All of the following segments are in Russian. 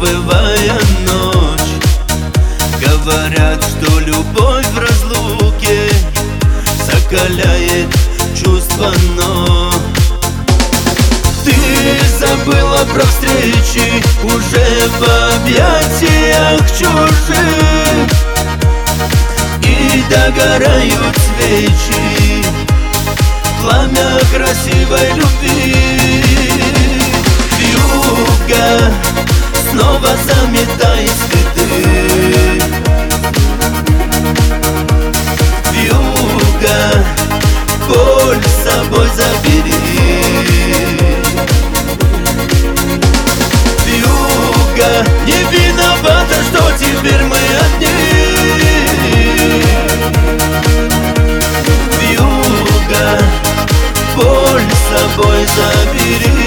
убывая ночь. Говорят, что любовь в разлуке закаляет чувства, но ты забыла про встречи уже в объятиях чужих, и догорают свечи, пламя красивой любви. Вьюга, снова заметай следы. Вьюга, боль с собой забери. Вьюга, не виновата, что теперь мы одни. Вьюга, боль с собой забери.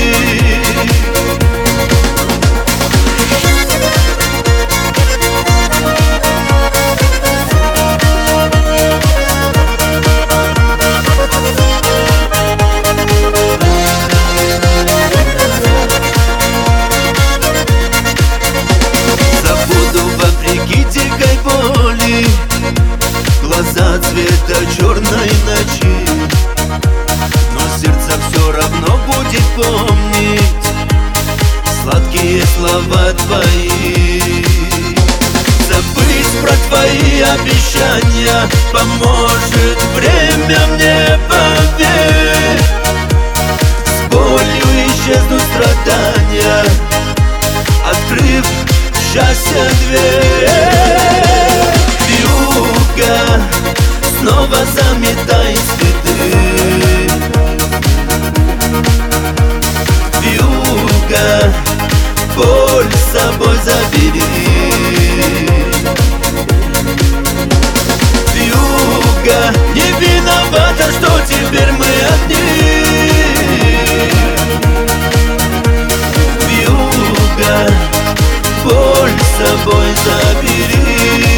Глаза цвета черной ночи, но сердце все равно будет помнить сладкие слова твои. Забыть про твои обещания поможет время мне, поверь. С болью исчезнут страдания, открыв счастье дверь. Вьюга, снова заметай следы. Вьюга, боль с собой забери. Вьюга, не виновата, что теперь мы одни. Вьюга, боль с собой забери.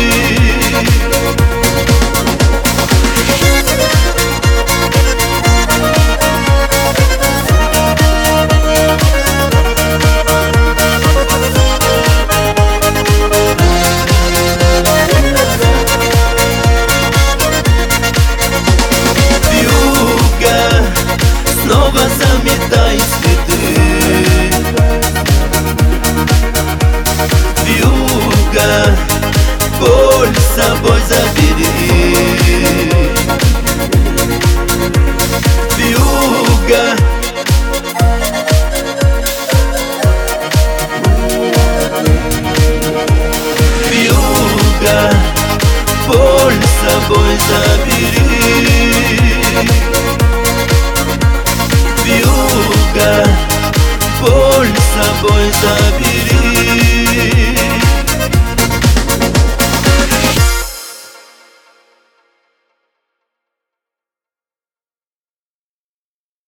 Снова заметай следы. Вьюга, боль с собой забери. Вьюга, вьюга, боль с собой забери. Вьюга, боль с собой забери.